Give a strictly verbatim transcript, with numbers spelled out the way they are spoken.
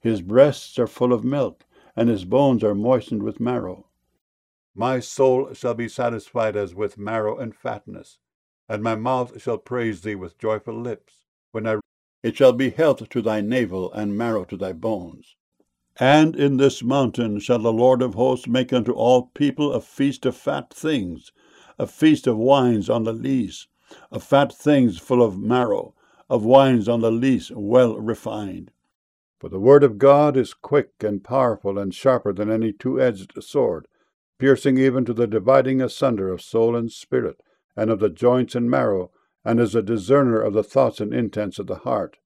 His breasts are full of milk, and his bones are moistened with marrow. My soul shall be satisfied as with marrow and fatness, and my mouth shall praise thee with joyful lips. When I It shall be health to thy navel, and marrow to thy bones. And in this mountain shall the Lord of hosts make unto all people a feast of fat things, a feast of wines on the lees, of fat things full of marrow, of wines on the lees well refined. For the word of God is quick and powerful and sharper than any two-edged sword, piercing even to the dividing asunder of soul and spirit, and of the joints and marrow, and is a discerner of the thoughts and intents of the heart.